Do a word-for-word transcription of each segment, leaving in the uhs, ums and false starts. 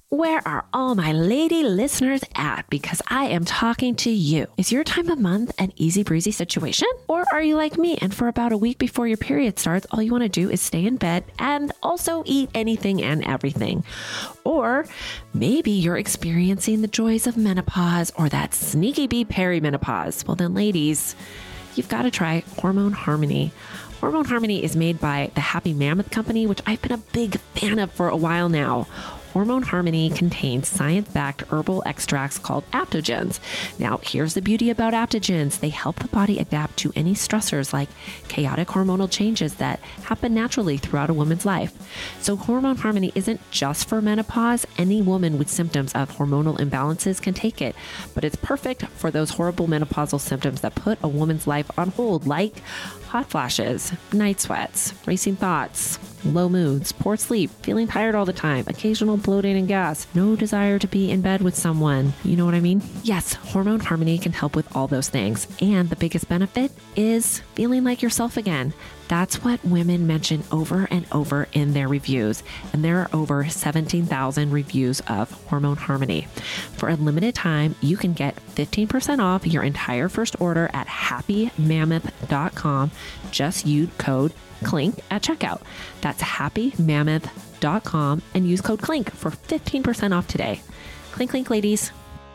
Where are all my lady listeners at? Because I am talking to you. Is your time of month an easy breezy situation? Or are you like me and for about a week before your period starts, all you want to do is stay in bed and also eat anything and everything? Or maybe you're experiencing the joys of menopause or that sneaky bee perimenopause. Well then, ladies, you've got to try Hormone Harmony. Hormone Harmony is made by the Happy Mammoth Company, which I've been a big fan of for a while now. Hormone Harmony contains science-backed herbal extracts called adaptogens. Now, here's the beauty about adaptogens. They help the body adapt to any stressors like chaotic hormonal changes that happen naturally throughout a woman's life. So Hormone Harmony isn't just for menopause. Any woman with symptoms of hormonal imbalances can take it, but it's perfect for those horrible menopausal symptoms that put a woman's life on hold, like hot flashes, night sweats, racing thoughts, low moods, poor sleep, feeling tired all the time, occasional bloating and gas, no desire to be in bed with someone. You know what I mean? Yes, Hormone Harmony can help with all those things. And the biggest benefit is feeling like yourself again. That's what women mention over and over in their reviews. And there are over seventeen thousand reviews of Hormone Harmony. For a limited time, you can get fifteen percent off your entire first order at happy mammoth dot com. Just use code CLINK at checkout. That's happy mammoth dot com and use code CLINK for fifteen percent off today. Clink, clink, ladies.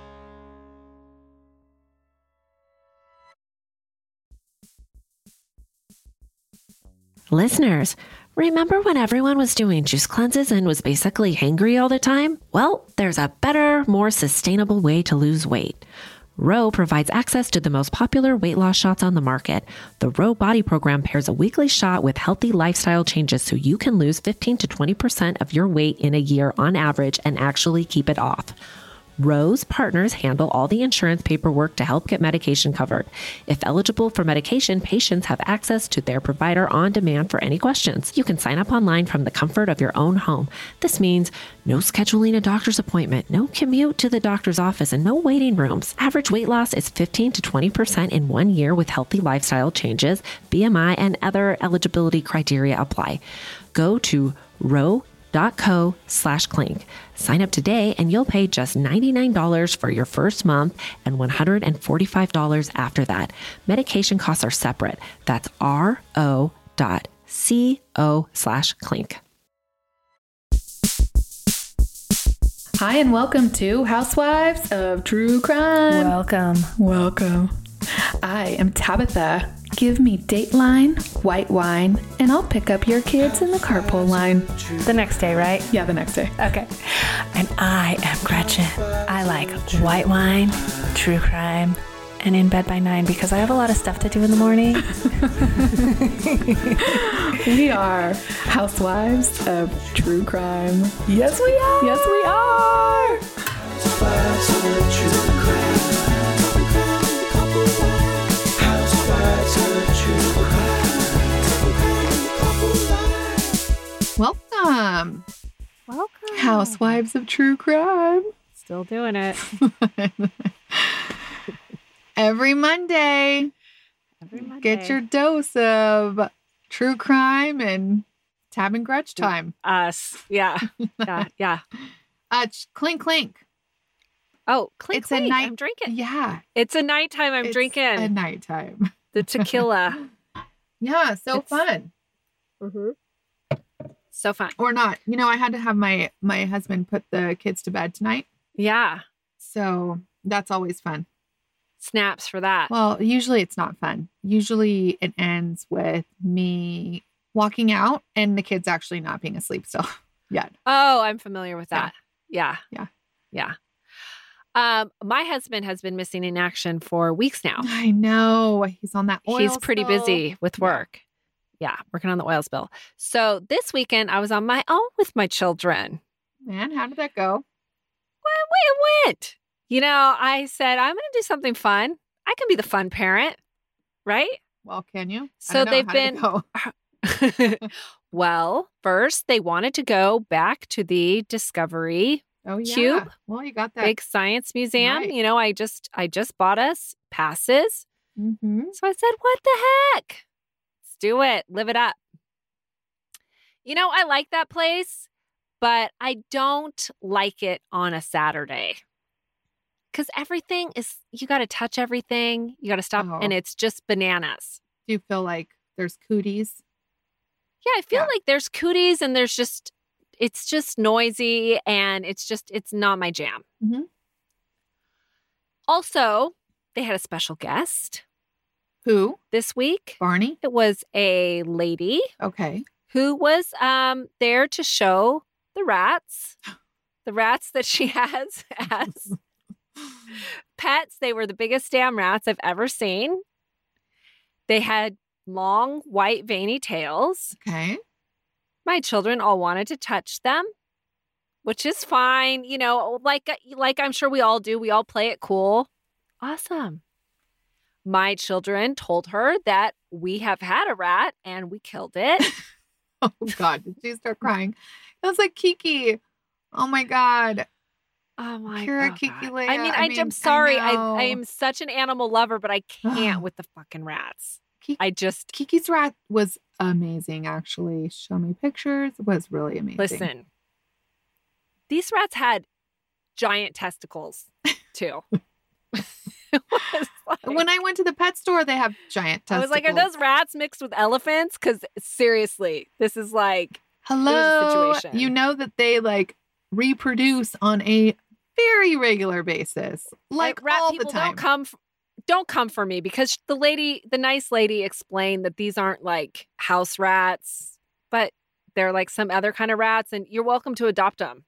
Listeners, remember when everyone was doing juice cleanses and was basically hangry all the time? Well, there's a better, more sustainable way to lose weight. Ro provides access to the most popular weight loss shots on the market. The Ro Body Program pairs a weekly shot with healthy lifestyle changes so you can lose fifteen to twenty percent of your weight in a year on average and actually keep it off. Ro's partners handle all the insurance paperwork to help get medication covered. If eligible for medication, patients have access to their provider on demand for any questions. You can sign up online from the comfort of your own home. This means no scheduling a doctor's appointment, no commute to the doctor's office, and no waiting rooms. Average weight loss is fifteen to twenty percent in one year with healthy lifestyle changes. B M I and other eligibility criteria apply. Go to ro dot co slash clink. Sign up today and you'll pay just ninety-nine dollars for your first month and one hundred forty-five dollars after that. Medication costs are separate. That's ro dot co slash clink. Hi, and welcome to Housewives of True Crime. Welcome. Welcome. I am Tabitha. Give me Dateline, white wine, and I'll pick up your kids in the carpool line. The next day, right? Yeah, the next day. Okay. And I am Gretchen. I like white wine, true crime, and in bed by nine because I have a lot of stuff to do in the morning. We are Housewives of True Crime. Yes, we are. Yes, we are. Housewives of True Crime. Welcome. Welcome. Housewives of True Crime. Still doing it. Every Monday, Every Monday. get your dose of true crime and Tab and Gretch time. Us. Yeah. Yeah. Yeah. Uh, ch- clink, clink. Oh, clink, It's a clink. night- I'm drinking. Yeah. It's a nighttime. I'm It's drinking at nighttime. the tequila. Yeah, so It's- fun. Mm-hmm. So fun. Or not. You know, I had to have my my husband put the kids to bed tonight. Yeah. So that's always fun. Snaps for that. Well, usually it's not fun. Usually it ends with me walking out and the kids actually not being asleep still yet. Oh, I'm familiar with that. Yeah. Yeah. Yeah. Um, my husband has been missing in action for weeks now. I know. He's on that oil He's pretty spill. busy with Yeah. work. Yeah, working on the oil spill. So this weekend I was on my own with my children. Man, how did that go? Well, it went. You know, I said, I'm going to do something fun. I can be the fun parent, right? Well, can you? I So don't know. they've How did been- it go? Well, first they wanted to go back to the Discovery Oh, yeah. Cube. Well, you got that. Big Science Museum. Right. You know, I just I just bought us passes. Mm-hmm. So I said, what the heck? Let's do it. Live it up. You know, I like that place, but I don't like it on a Saturday. Because everything is, you got to touch everything. You got to stop. Oh. And it's just bananas. Do you feel like there's cooties? Yeah, I feel Yeah. like there's cooties and there's just, it's just noisy and it's just, it's not my jam. Mhm. Also, they had a special guest Who? this week. Barney? It was a lady Okay. who was um, there to show the rats, the rats that she has as pets. They were the biggest damn rats I've ever seen. They had long, white, veiny tails. Okay. My children all wanted to touch them, which is fine. You know, like, like I'm sure we all do. We all play it cool. Awesome. My children told her that we have had a rat and we killed it. Oh, God. Did she start crying? It was like Kiki. Oh, my God. Oh my Kira, God. Kiki, Leia. I mean, I, I mean, am sorry. I I, know. I am such an animal lover, but I can't with the fucking rats. Kiki, I just, Kiki's rat was amazing, actually. Show me pictures. It was really amazing. listen, these rats had giant testicles too. It was like, When I went to the pet store, they have giant testicles. I was like, are those rats mixed with elephants? Because seriously, this is like, Hello. situation. You know that they like reproduce on a very regular basis, like, like rat all people the time. don't come, f- don't come for me because the lady, the nice lady explained that these aren't like house rats, but they're like some other kind of rats and you're welcome to adopt them.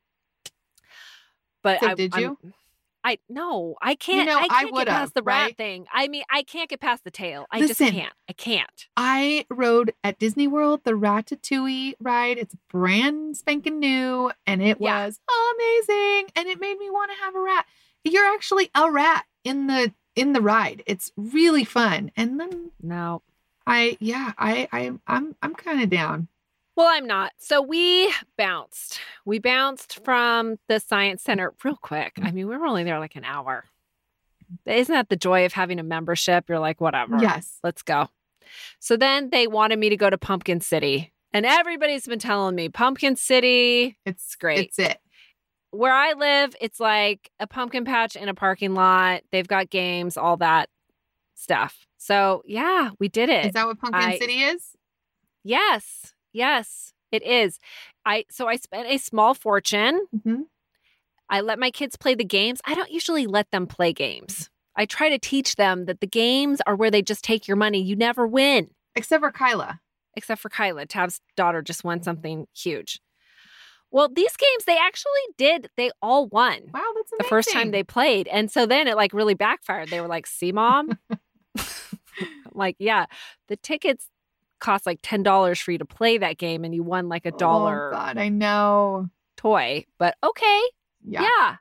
But So I did you? I'm, I no, I can't. know, I I can't get would've, past the rat right? thing. I mean, I can't get past the tail. I Listen. just can't. I can't. I rode at Disney World the Ratatouille ride. It's brand spanking new, and it Yeah. was amazing. And it made me want to have a rat. You're actually a rat in the in the ride. It's really fun. And then No. I, yeah, I, I, I'm, I'm kind of down. Well, I'm not. So we bounced. We bounced from the science center real quick. I mean, we were only there like an hour. Isn't that the joy of having a membership? You're like, whatever. Yes. Let's go. So then they wanted me to go to Pumpkin City. And everybody's been telling me Pumpkin City, It's great. It's it. where I live, it's like a pumpkin patch in a parking lot. They've got games, all that stuff. So yeah, we did it. Is that what Pumpkin I- City is? Yes. Yes, it is. I so I spent a small fortune. Mm-hmm. I let my kids play the games. I don't usually let them play games. I try to teach them that the games are where they just take your money. You never win. Except for Kyla. Except for Kyla. Tav's daughter just won something huge. Well, these games, they actually did. They all won Wow, that's amazing. the first time they played. And so then it like really backfired. They were like, see, Mom? I'm like, yeah, the tickets cost like ten dollars for you to play that game and you won like a dollar Oh, God, I know. toy. But okay. Yeah. Yeah.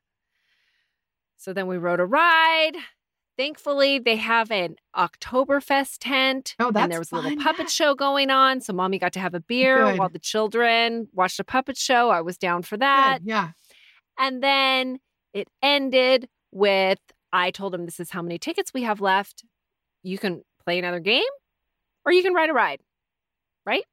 So then we rode a ride. Thankfully, they have an Oktoberfest tent. Oh, that's And there was a little fun. puppet Yeah. show going on. So mommy got to have a beer Good. while the children watched a puppet show. I was down for that. Good, yeah. And then it ended with, I told him, this is how many tickets we have left. You can play another game or you can ride a ride, right?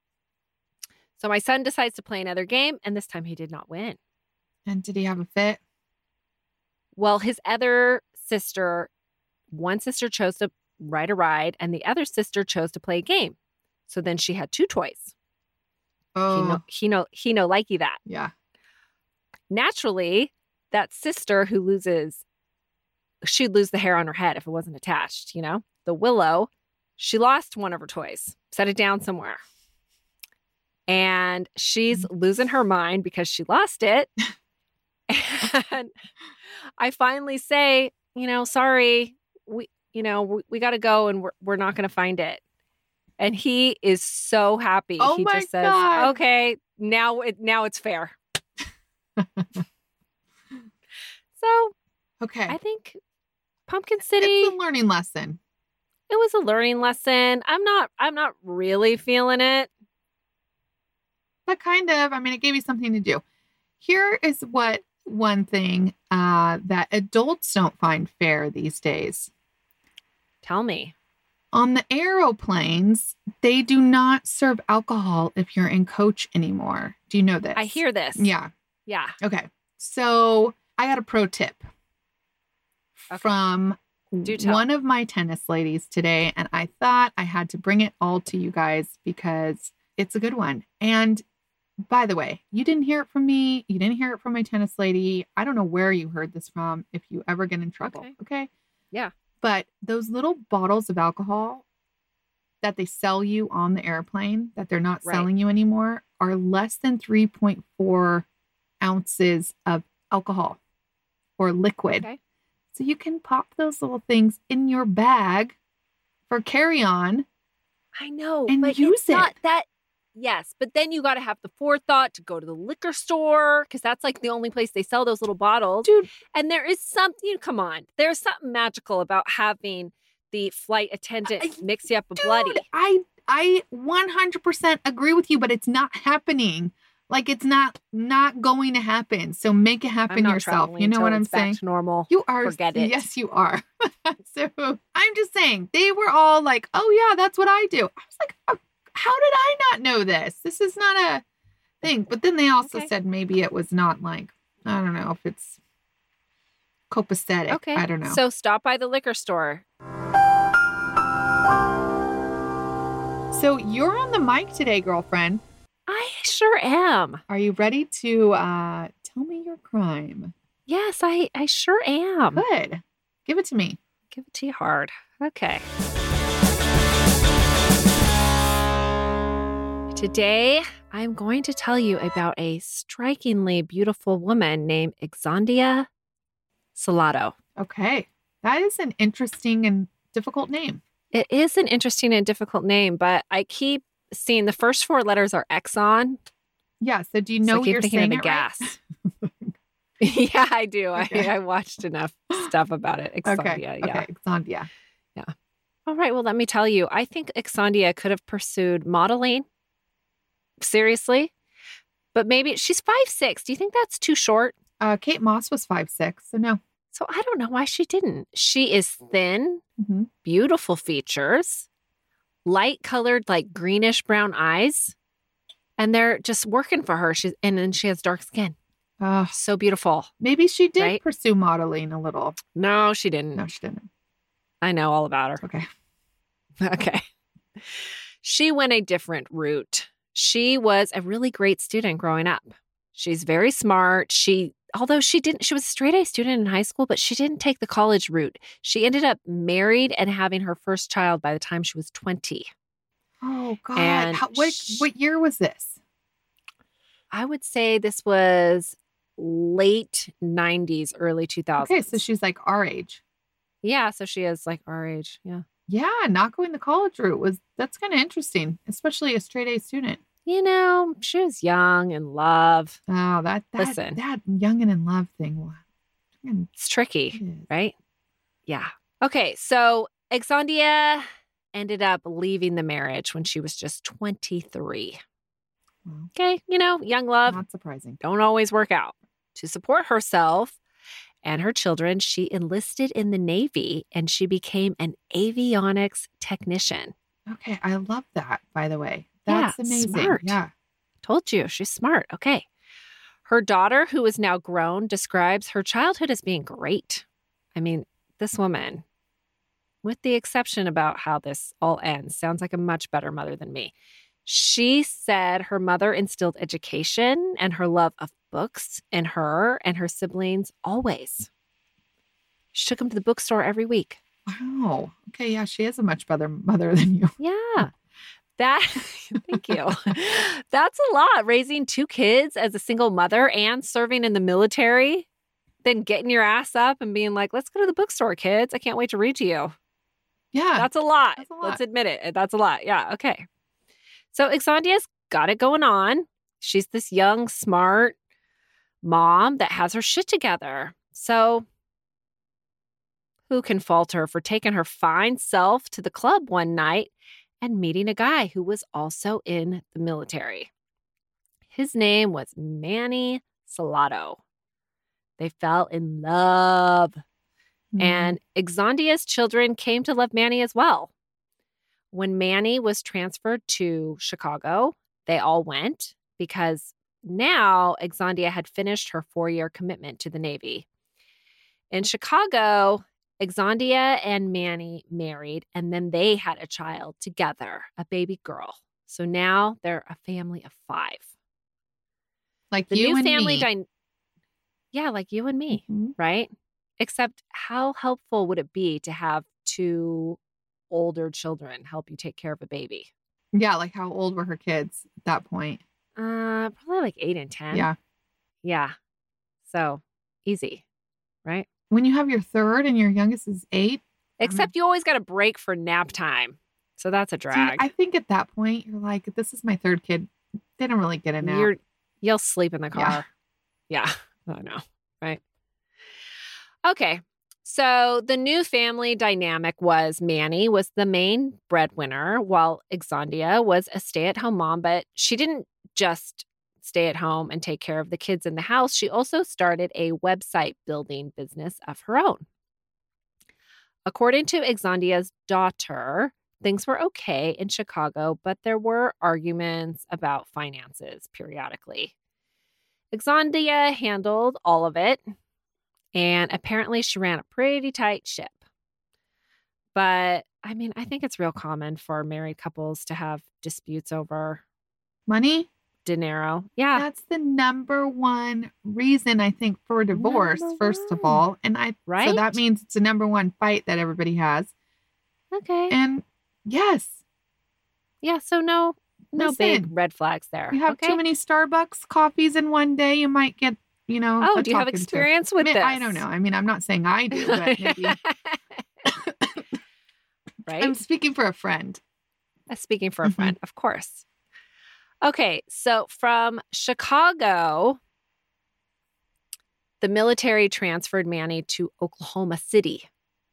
So my son decides to play another game, and this time he did not win. And did he have a fit? Well, his other sister, one sister chose to ride a ride, and the other sister chose to play a game. So then she had two toys. Oh, He no, he no, he no likey that. yeah. Naturally, that sister who loses, she'd lose the hair on her head if it wasn't attached, you know? The Willow, she lost one of her toys, set it down somewhere. And she's losing her mind because she lost it. And I finally say, you know, sorry, we, you know, we, we got to go and we're, we're not going to find it. And he is so happy. Oh he my just says, God. okay, now it, now it's fair. So Okay. I think Pumpkin City, It's a learning lesson. it was a learning lesson. I'm not, I'm not really feeling it. But kind of, I mean, it gave you something to do. Here is what one thing uh, that adults don't find fair these days. Tell me. On the aeroplanes, they do not serve alcohol if you're in coach anymore. Do you know this? I hear this. Yeah. Yeah. Okay. So I got a pro tip Okay. from Do tell. one of my tennis ladies today, and I thought I had to bring it all to you guys because it's a good one. And by the way, you didn't hear it from me. You didn't hear it from my tennis lady. I don't know where you heard this from if you ever get in trouble. Okay. Okay. Yeah. But those little bottles of alcohol that they sell you on the airplane that they're not Right. selling you anymore are less than three point four ounces of alcohol or liquid. Okay. So you can pop those little things in your bag for carry-on. I know. And but use it's not it. that. Yes. But then you got to have the forethought to go to the liquor store because that's like the only place they sell those little bottles. Dude, And there is something, come on, there's something magical about having the flight attendant I- mix you up a dude, bloody. I I one hundred percent agree with you, but it's not happening. Like it's not not going to happen. So make it happen I'm not yourself. traveling You know till what I'm it's back saying? to normal. You are. Forget it. Yes, you are. So I'm just saying they were all like, oh yeah, that's what I do. I was like, oh, how did I not know this? This is not a thing. But then they also Okay. said maybe it was not like, I don't know if it's copacetic. Okay. I don't know. So stop by the liquor store. So you're on the mic today, girlfriend. I sure am. Are you ready to uh, tell me your crime? Yes, I, I sure am. Good. Give it to me. Give it to you hard. Okay. Today, I'm going to tell you about a strikingly beautiful woman named Exondia Salado. Okay. That is an interesting and difficult name. It is an interesting and difficult name, but I keep seeing the first four letters are Exxon. Yeah. So do you So know I keep you're thinking of saying the it right? gas. Yeah, I do. Okay. I, I watched enough stuff about it. Exondia, Okay. yeah. Okay. Exondia. All right. Well, let me tell you, I think Exondia could have pursued modeling. Seriously. But maybe she's five six. Do you think that's too short? Uh, Kate Moss was five six, so no. So I don't know why she didn't. She is thin, Mhm. beautiful features, light colored, like greenish brown eyes. And they're just working for her. She's and then she has dark skin. Uh, So beautiful. maybe she did Right? pursue modeling a little. No, she didn't. No, she didn't. I know all about her. Okay. Okay. She went a different route. She was a really great student growing up. She's very smart. She, although she didn't, she was a straight A student in high school, but she didn't take the college route. She ended up married and having her first child by the time she was twenty. Oh God. And How, what sh- what year was this? I would say this was late nineties, early two thousands. Okay, so she's like our age. Yeah, so she is like our age. Yeah. Yeah, not going the college route was that's kind of interesting, especially a straight A student. You know, she was young in love. Oh, that that Listen. that young and in love thing. What? It It's tricky. is. Right? Yeah. Okay. So Exondia ended up leaving the marriage when she was just twenty-three. Well, Okay. You know, young love not surprising. don't always work out. To support herself and her children, she enlisted in the Navy and she became an avionics technician. Okay, I love that. By the way, Yeah, that's amazing. smart. Yeah. Told you, she's smart. Okay. Her daughter, who is now grown, describes her childhood as being great. I mean, this woman, with the exception about how this all ends, sounds like a much better mother than me. She said her mother instilled education and her love of books in her and her siblings always. She took them to the bookstore every week. Wow. Okay. Yeah, she is a much better mother than you. Yeah. That, thank you. That's a lot, raising two kids as a single mother and serving in the military, then getting your ass up and being like, let's go to the bookstore, kids. I can't wait to read to you. Yeah. That's a lot. That's a lot. Let's admit it. That's a lot. Yeah. Okay. So Exondia's got it going on. She's this young, smart mom that has her shit together. So who can fault her for taking her fine self to the club one night and meeting a guy who was also in the military? His name was Manny Salado. They fell in love. Mhm. And Exondia's children came to love Manny as well. when Manny was transferred to Chicago, they all went because now Exondia had finished her four-year commitment to the Navy. In Chicago, Exondia and Manny married, and then they had a child together, a baby girl. So now they're a family of five. Like The you new and family me. dynamic. Yeah, like you and me, Mhm. right? Except how helpful would it be to have two older children help you take care of a baby? Yeah, like how old were her kids at that point? Uh, probably like eight and ten. Yeah. Yeah. So easy, right? When you have your third and your youngest is eight. Except you always got a break for nap time. So that's a See, drag. I think at that point, you're like, this is my third kid. They don't really get a nap. You're, you'll sleep in the Yeah. car. Yeah. Oh, no. Right. Okay. So the new family dynamic was Manny was the main breadwinner while Exondia was a stay-at-home mom, but she didn't just stay at home and take care of the kids in the house. She also started a website building business of her own. According to Exondia's daughter, things were okay in Chicago, but there were arguments about finances periodically. Exondia handled all of it, and apparently she ran a pretty tight ship. But, I mean, I think it's real common for married couples to have disputes over Money? dinero. Yeah. That's the number one reason, I think, for divorce, Number first of one. all. And I, so Right? that means it's a number one fight that everybody has. Okay. And yes, Yeah, so no no big Listen, red flags there. you have okay? too many Starbucks coffees in one day, you might get, you know. Oh, a do you have talking to. experience I with mean, this? I don't know. I mean, I'm not saying I do, but maybe. Right? I'm speaking for a friend. Uh, Speaking for a Mhm. friend, of course. Okay, so from Chicago, the military transferred Manny to Oklahoma City.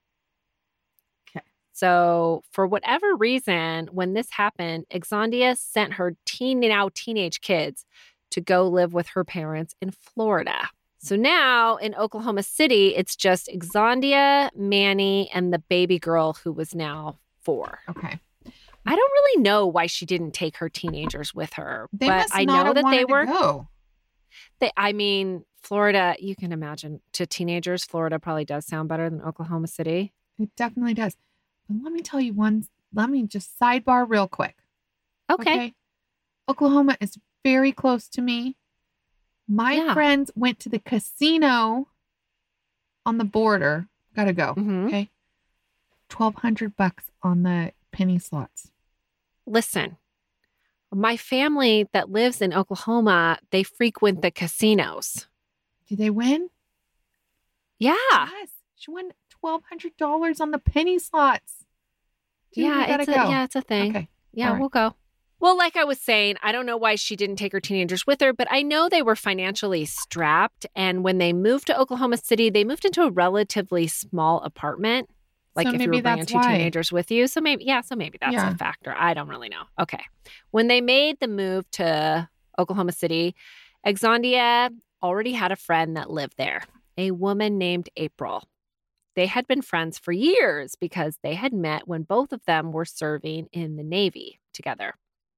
Okay. So, for whatever reason, when this happened, Exondia sent her teen now teenage kids to go live with her parents in Florida. So now in Oklahoma City, it's just Exondia, Manny, and the baby girl who was now four. Okay. I don't really know why she didn't take her teenagers with her, They but must I not know have that they wanted to were. go. They, I mean, Florida. You can imagine to teenagers, Florida probably does sound better than Oklahoma City. It definitely does. But let me tell you one, let me just sidebar real quick. Okay. Oklahoma is very close to me. My Yeah. friends went to the casino on the border. Gotta go. Mhm. Okay. twelve hundred bucks on the penny slots. Listen, my family that lives in Oklahoma, they frequent the casinos. Did they win? Yeah. Yes. She won twelve hundred dollars on the penny slots. Dude, we yeah, gotta it's a, go. yeah, it's a thing. Okay. Yeah, All right. we'll go. Well, like I was saying, I don't know why she didn't take her teenagers with her, but I know they were financially strapped. And when they moved to Oklahoma City, they moved into a relatively small apartment. Like So if you maybe were bringing that's two why. teenagers with you. So maybe, yeah, so maybe that's Yeah. a factor. I don't really know. Okay. When they made the move to Oklahoma City, Exondia already had a friend that lived there, a woman named April. They had been friends for years because they had met when both of them were serving in the Navy together.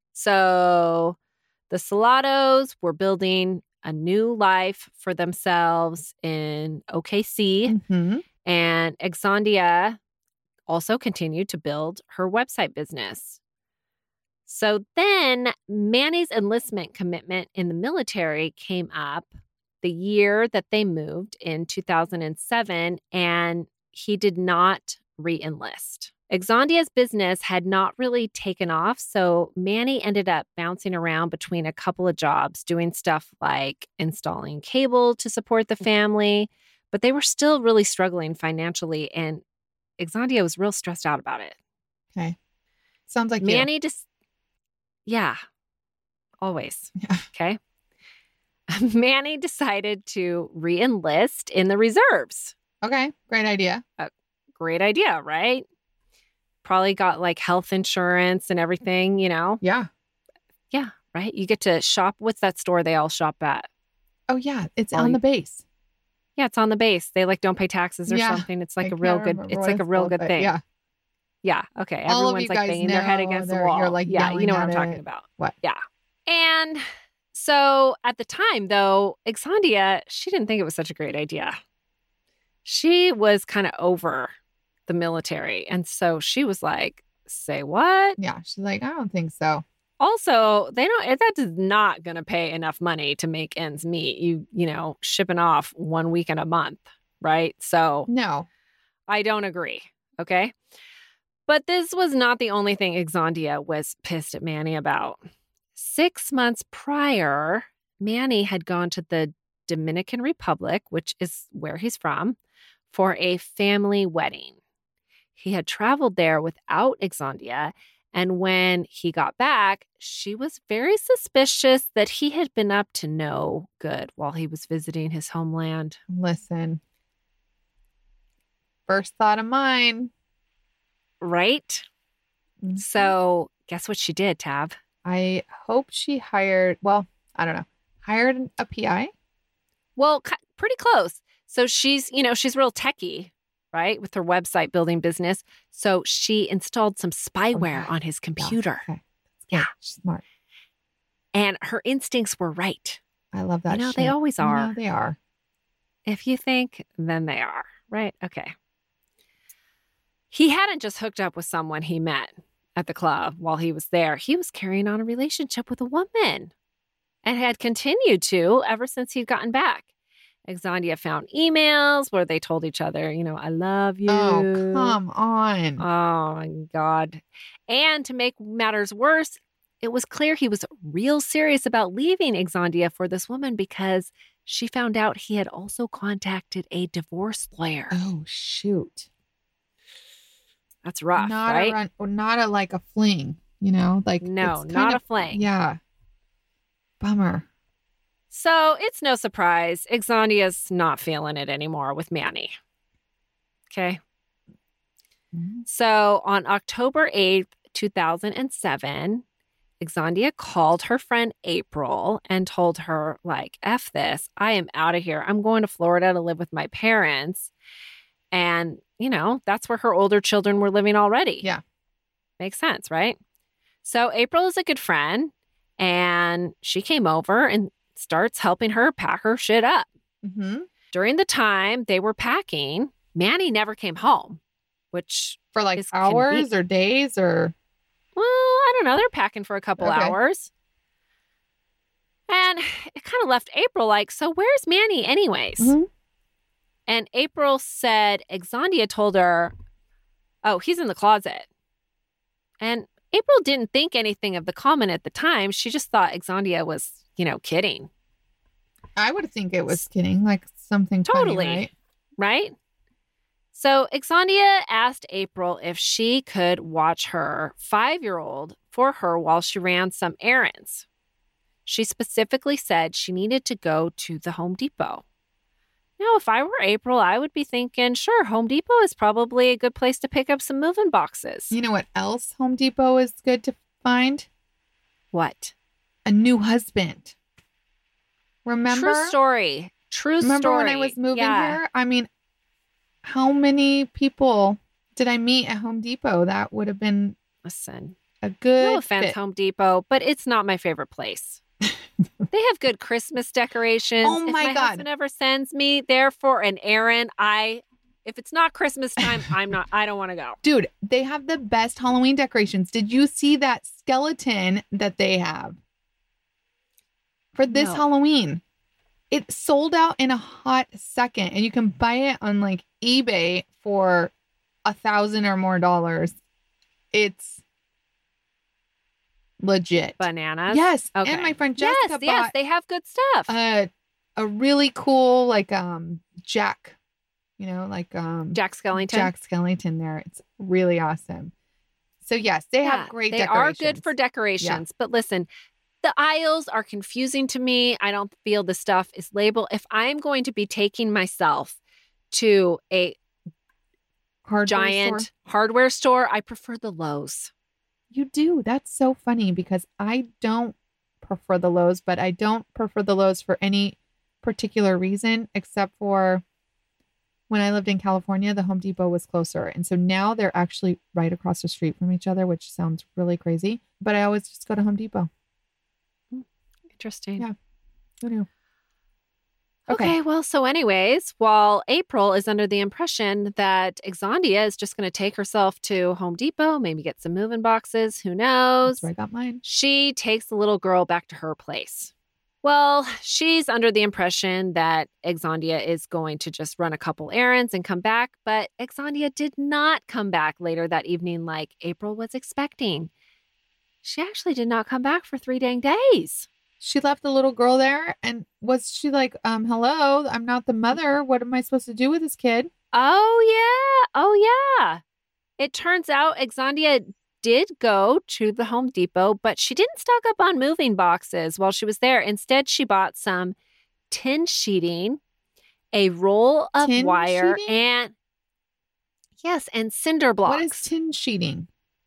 So the Salados were building a new life for themselves in O K C, Mm-hmm. and Exondia also continued to build her website business. So then Manny's enlistment commitment in the military came up the year that they moved in two thousand seven, and he did not re-enlist. Exondia's business had not really taken off, so Manny ended up bouncing around between a couple of jobs, doing stuff like installing cable to support the family, but they were still really struggling financially, and Exondia was real stressed out about it. Okay. Sounds like you. Manny just, yeah, always. Yeah. Okay. Manny decided to re-enlist in the reserves. Okay. Great idea. Great idea, right? Probably got like health insurance and everything, you know? Yeah. Yeah, right? You get to shop. What's that store they all shop at? Oh, yeah. It's Well, on you- the base. Yeah, it's on the base. They like don't pay taxes or Yeah, something. It's like I a real can't good, remember it's what like a real called, good but thing. Yeah. Yeah. Okay. All of Everyone's you like guys banging their head know against the they're- wall. you're, like, yeah. You yelling know what I'm at talking it. about. What? Yeah. And so at the time, though, Exandia, she didn't think it was such a great idea. She was kind of over the military. And so she was like, say what? Yeah. She's like, I don't think so. Also, they don't, that is not going to pay enough money to make ends meet. You, you know, shipping off one week in a month, right? So No. I don't agree. Okay. But this was not the only thing Exandia was pissed at Manny about. Six months prior, Manny had gone to the Dominican Republic, which is where he's from, for a family wedding. He had traveled there without Exandia, and when he got back, she was very suspicious that he had been up to no good while he was visiting his homeland. Listen. First thought of mine. Right? Mhm. So guess what she did, Tab? I hope she hired, well, I don't know, hired a P I? Well, cu- pretty close. So she's, you know, she's real techie, right? With her website building business. So she installed some spyware Okay. on his computer. Yeah. Okay. Yeah. She's smart. And her instincts were right. I love that You know, shit. they always You know, are. they are. If you think, then they are, right? Okay. He hadn't just hooked up with someone he met at the club while he was there. He was carrying on a relationship with a woman and had continued to ever since he'd gotten back. Exandia found emails where they told each other, you know, I love you. Oh, come on. Oh, my God. And to make matters worse, it was clear he was real serious about leaving Exandia for this woman because she found out he had also contacted a divorce lawyer. Oh, shoot. That's rough, not right? A run, or not a like a fling, you know? Like No, it's not kind a of- fling. Yeah. Bummer. So it's no surprise Exandia's not feeling it anymore with Manny. Okay. Mhm. So on October eighth, two thousand seven, Exandia called her friend April and told her, like, F this, I am out of here. I'm going to Florida to live with my parents. And, you know, that's where her older children were living already. Yeah. Makes sense, right? So April is a good friend and she came over and starts helping her pack her shit up. Mm-hmm. During the time they were packing, Manny never came home, which, For like Is hours conve- or days or. well, I don't know. They're packing for a couple Okay. hours. And it kind of left April like, so where's Manny anyways? Mhm. And April said Exandia told her, oh, he's in the closet. And April didn't think anything of the comment at the time. She just thought Exandia was, you know, kidding. I would think it was kidding, like something Totally. funny, right? Right? So Exandia asked April if she could watch her five-year-old for her while she ran some errands. She specifically said she needed to go to the Home Depot. Now, if I were April, I would be thinking, sure, Home Depot is probably a good place to pick up some moving boxes. You know what else Home Depot is good to find? What? A new husband. Remember? True story. True Remember story. when I was moving Yeah. here? I mean, how many people did I meet at Home Depot? That would have been Listen, a good no offense, fit. Home Depot, but it's not my favorite place. They have good Christmas decorations. Oh if my my God. husband ever sends me there for an errand, I, if it's not Christmas time, I'm not, I don't want to go. Dude, they have the best Halloween decorations. Did you see that skeleton that they have for this No. Halloween? It sold out in a hot second, and you can buy it on like eBay for a thousand or more dollars. It's legit. Bananas. Yes, Okay. and my friend Jessica yes, yes, bought they have good stuff. a a really cool like um Jack, you know, like um Jack Skellington. Jack Skellington there. It's really awesome. So yes, they Yeah, have great They decorations. are good for decorations. But listen, the aisles are confusing to me. I don't feel the stuff is labeled. If I'm going to be taking myself to a Hardware giant store. hardware store, I prefer the Lowe's. You do. That's so funny because I don't prefer the Lowe's, but I don't prefer the Lowe's for any particular reason except for when I lived in California, the Home Depot was closer. And so now they're actually right across the street from each other, which sounds really crazy. But I always just go to Home Depot. Interesting. Yeah. Who knew? Okay. Okay. Well, so anyways, while April is under the impression that Exondia is just going to take herself to Home Depot, maybe get some moving boxes, who knows? That's where I got mine. She takes the little girl back to her place. Well, she's under the impression that Exondia is going to just run a couple errands and come back, but Exondia did not come back later that evening like April was expecting. She actually did not come back for three dang days. She left the little girl there, and was she like, um, hello, I'm not the mother. What am I supposed to do with this kid? Oh, yeah. Oh, yeah. It turns out Exondia did go to the Home Depot, but she didn't stock up on moving boxes while she was there. Instead, she bought some tin sheeting, a roll of Tin wire, sheeting? and yes, and cinder blocks. What is tin sheeting?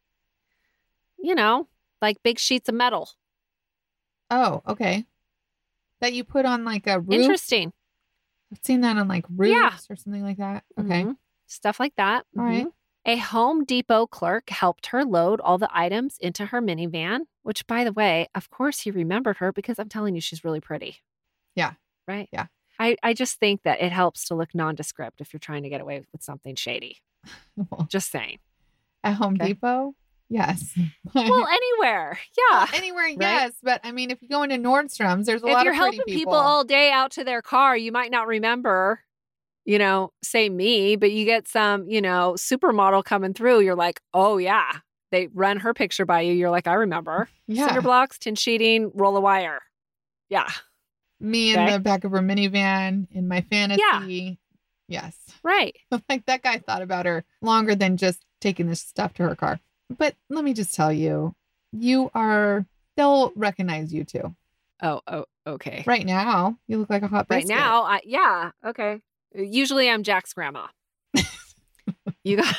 You know, like big sheets of metal. Oh, okay. That you put on like a roof? Interesting. I've seen that on like roofs Yeah. or something like that. Okay. Mhm. Stuff like that. All right. Mhm. A Home Depot clerk helped her load all the items into her minivan, which, by the way, of course he remembered her because I'm telling you, she's really pretty. Yeah. Right? Yeah. I, I just think that it helps to look nondescript if you're trying to get away with something shady. Well, Just saying. at Home Okay. Depot? Yes. Well, anywhere. Yeah. Anywhere, yes. But I mean, if you go into Nordstrom's, there's a If lot you're of pretty helping people. people all day out to their car, you might not remember, you know, say me, but you get some, you know, supermodel coming through. You're like, oh, yeah. They run her picture by you. You're like, I remember. Yeah. Cinder blocks, tin sheeting, roll of wire. Yeah. Me in Okay. the back of her minivan in my fantasy. Yes. Right. Like that guy thought about her longer than just taking this stuff to her car. But let me just tell you, you are, they'll recognize you too. Oh, oh, okay. Right now, you look like a hot Right biscuit. now, I, yeah. Okay. Usually I'm Jack's grandma. You guys,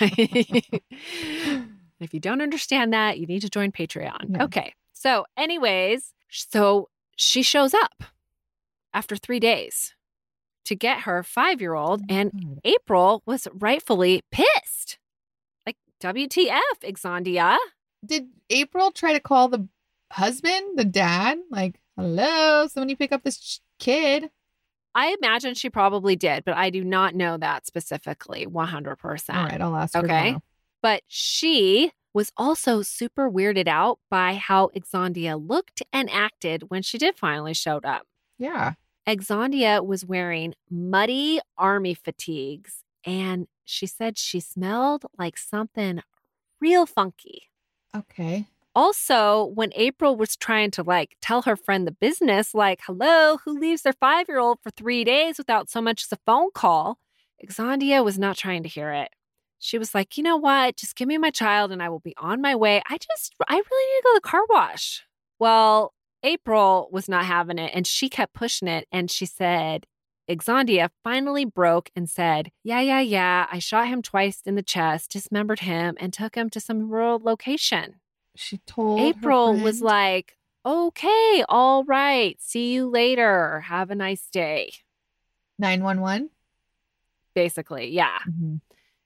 if you don't understand that, you need to join Patreon. Yeah. Okay. So anyways, so she shows up after three days to get her five-year-old, and God. April was rightfully pissed. Like, W T F, Exondia? Did April try to call the husband, the dad? Like, hello, somebody pick up this ch- kid. I imagine she probably did, but I do not know that specifically one hundred percent. All right, I'll ask her Okay. tomorrow. But she was also super weirded out by how Exondia looked and acted when she did finally showed up. Yeah. Exondia was wearing muddy army fatigues, and she said she smelled like something real funky. Okay. Also, when April was trying to like tell her friend the business, like, hello, who leaves their five-year-old for three days without so much as a phone call? Exondia was not trying to hear it. She was like, you know what? Just give me my child and I will be on my way. I just, I really need to go to the car wash. Well, April was not having it and she kept pushing it. And she said, Exondia finally broke and said, yeah, yeah, yeah. I shot him twice in the chest, dismembered him, and took him to some rural location. She told her April was friend- like, okay, all right. See you later. Have a nice day. nine one one. Basically, yeah. Mhm.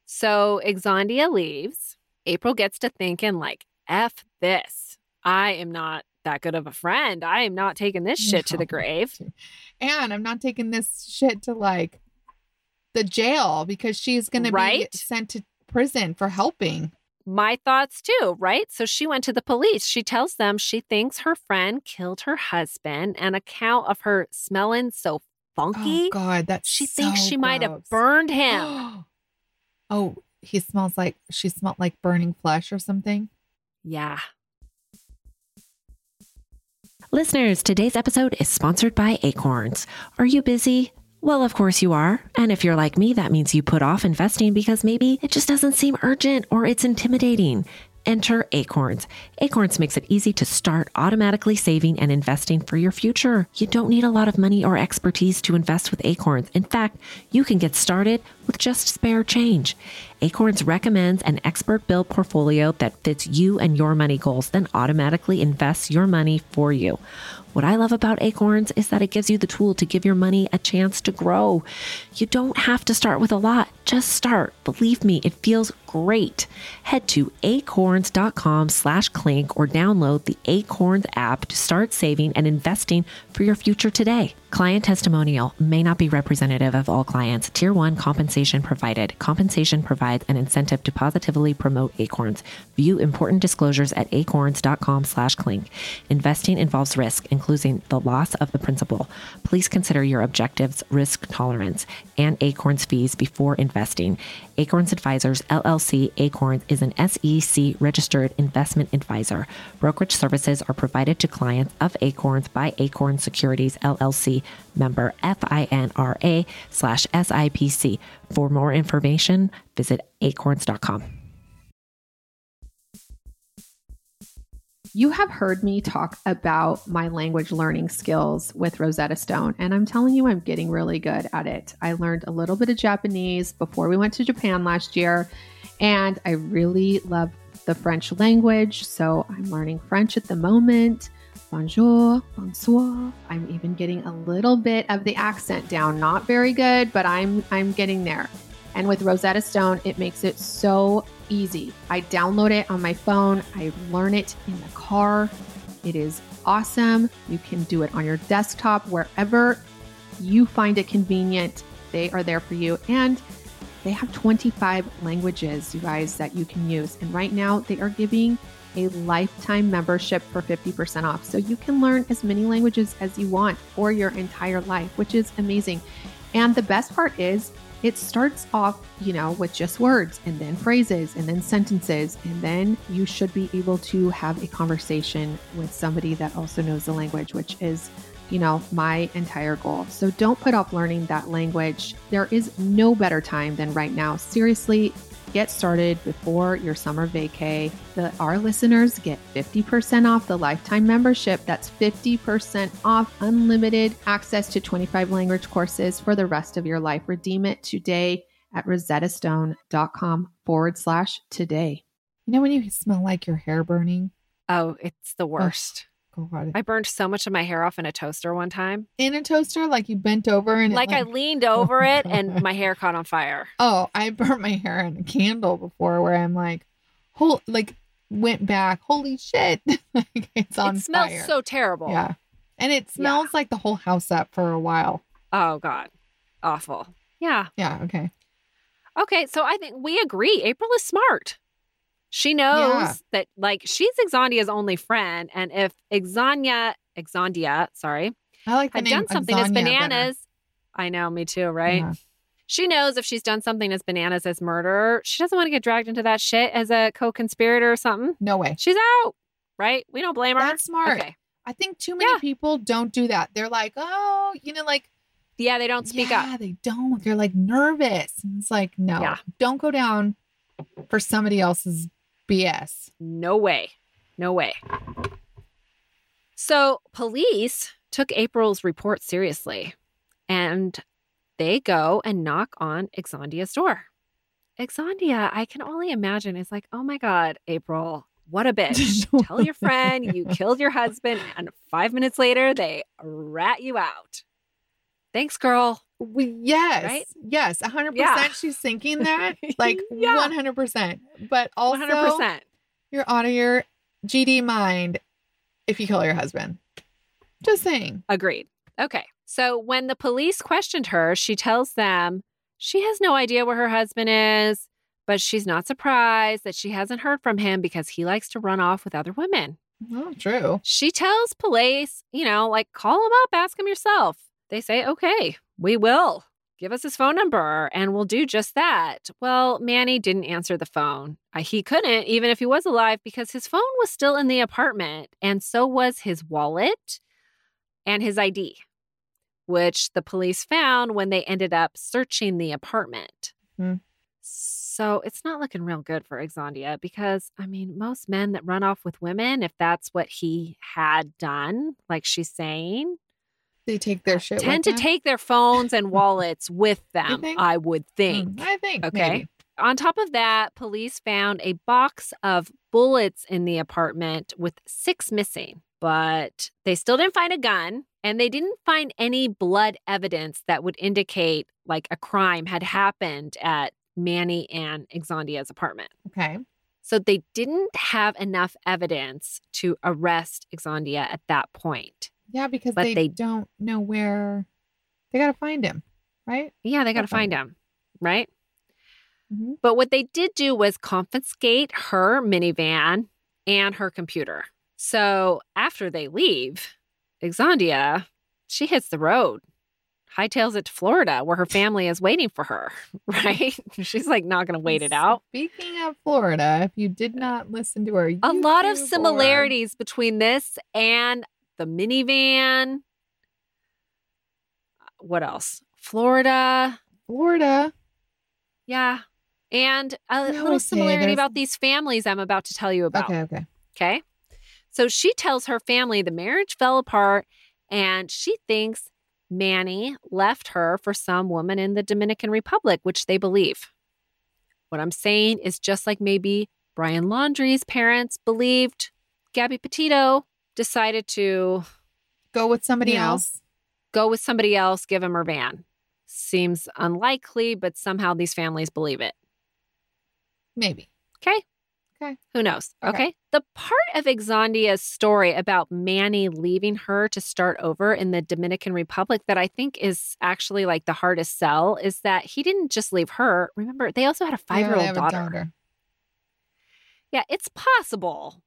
So Exondia leaves. April gets to thinking like, F this. I am not that good of a friend. I am not taking this shit to the No. grave. And I'm not taking this shit to like the jail because she's going to Right? be sent to prison for helping. My thoughts too, right? So she went to the police. She tells them she thinks her friend killed her husband. An account of her smelling so funky. Oh God, that's She so thinks she might have gross. burned him. Oh, he smells like she smelled like burning flesh or something. Yeah. Listeners, today's episode is sponsored by Acorns. Are you busy? Well, of course you are. And if you're like me, that means you put off investing because maybe it just doesn't seem urgent or it's intimidating. Enter Acorns. Acorns makes it easy to start automatically saving and investing for your future. You don't need a lot of money or expertise to invest with Acorns. In fact, you can get started with just spare change. Acorns recommends an expert-built portfolio that fits you and your money goals, then automatically invests your money for you. What I love about Acorns is that it gives you the tool to give your money a chance to grow. You don't have to start with a lot. Just start. Believe me, it feels great. Head to acorns.com slash clink or download the Acorns app to start saving and investing for your future today. Client testimonial may not be representative of all clients. Tier one compensation provided. Compensation provides an incentive to positively promote Acorns. View important disclosures at acorns.com slash clink. Investing involves risk, including the loss of the principal. Please consider your objectives, risk tolerance, and Acorns fees before investing. Acorns Advisors, L L C. Acorns is an S E C registered investment advisor. Brokerage services are provided to clients of Acorns by Acorns Securities, L L C, member FINRA slash S I P C. For more information, visit acorns dot com. You have heard me talk about my language learning skills with Rosetta Stone, and I'm telling you, I'm getting really good at it. I learned a little bit of Japanese before we went to Japan last year, and I really love the French language, so I'm learning French at the moment. Bonjour, bonsoir. I'm even getting a little bit of the accent down. Not very good, but I'm I'm getting there. And with Rosetta Stone, it makes it so easy. I download it on my phone. I learn it in the car. It is awesome. You can do it on your desktop, wherever you find it convenient. They are there for you. And they have twenty-five languages, you guys, that you can use. And right now they are giving a lifetime membership for fifty percent off. So you can learn as many languages as you want for your entire life, which is amazing. And the best part is it starts off, you know, with just words and then phrases and then sentences. And then you should be able to have a conversation with somebody that also knows the language, which is, you know, my entire goal. So don't put off learning that language. There is no better time than right now. Seriously, get started before your summer vacay. The, our listeners get fifty percent off the lifetime membership. That's fifty percent off unlimited access to twenty-five language courses for the rest of your life. Redeem it today at rosettastone.com forward slash today. You know when you smell like your hair burning? Oh, it's the worst. Oh, God. I burned so much of my hair off in a toaster one time. In a toaster? Like you bent over and like, it, like I leaned over it and my hair caught on fire. Oh, I burnt my hair in a candle before where I'm like, whole, like went back. Holy shit. Like it's on it smells fire. so terrible. Yeah. And it smells yeah. like the whole house up for a while. Oh, God. Awful. Yeah. Yeah. Okay. Okay. So I think we agree. April is smart. She knows yeah. that, like, she's Exondia's only friend. And if Exonia, Exondia, sorry, I like the had name done something Exonia as bananas. Better. I know, me too, right? Yeah. She knows if she's done something as bananas as murder, she doesn't want to get dragged into that shit as a co-conspirator or something. No way. She's out, right? We don't blame her. That's smart. Okay. I think too many yeah. people don't do that. They're like, oh, you know, like. Yeah, they don't speak yeah, up. Yeah, they don't. They're like nervous. And it's like, no, yeah. don't go down for somebody else's B S. No way. No way. So police took April's report seriously and they go and knock on Exondia's door. Exondia, I can only imagine, is like, oh my God, April, what a bitch. Tell your friend you killed your husband and five minutes later they rat you out. Thanks, girl. We, yes. Right? Yes. one hundred percent Yeah. She's thinking that. Like yeah. one hundred percent. But also, one hundred percent. You're out of your G D mind if you kill your husband. Just saying. Agreed. Okay. So when the police questioned her, she tells them she has no idea where her husband is, but she's not surprised that she hasn't heard from him because he likes to run off with other women. Oh, true. She tells police, you know, like, call him up, ask him yourself. They say, okay, we will. Give us his phone number and we'll do just that. Well, Manny didn't answer the phone. Uh, he couldn't, even if he was alive, because his phone was still in the apartment. And so was his wallet and his I D, which the police found when they ended up searching the apartment. Hmm. So it's not looking real good for Exondia because, I mean, most men that run off with women, if that's what he had done, like she's saying, They take their shit tend with to them? take their phones and wallets with them, think? I would think. Mm, I think. Okay. Maybe. On top of that, police found a box of bullets in the apartment with six missing, but they still didn't find a gun and they didn't find any blood evidence that would indicate like a crime had happened at Manny and Exondia's apartment. Okay. So they didn't have enough evidence to arrest Exondia at that point. Yeah, because But they, they- don't know where they got to find him, right? Yeah, they got to Gotta find find him, right? Mm-hmm. But what they did do was confiscate her minivan and her computer. So after they leave, Exondia, she hits the road, hightails it to Florida where her family is waiting for her, right? She's like not going to wait it out. Speaking of Florida, if you did not listen to our A lot of YouTube or- similarities between this and the minivan. What else? Florida. Florida. Yeah. And a I little always say similarity there's- about these families I'm about to tell you about. Okay, okay. Okay. So she tells her family the marriage fell apart and she thinks Manny left her for some woman in the Dominican Republic, which they believe. What I'm saying is just like maybe Brian Laundrie's parents believed, Gabby Petito decided to Go with somebody You know, else. go with somebody else, give him her van. Seems unlikely, but somehow these families believe it. Maybe. Okay. Okay. Who knows? Okay. Okay. The part of Exondia's story about Manny leaving her to start over in the Dominican Republic that I think is actually like the hardest sell is that he didn't just leave her. Remember, they also had a Yeah, five-year-old they have a daughter. Yeah, it's possible,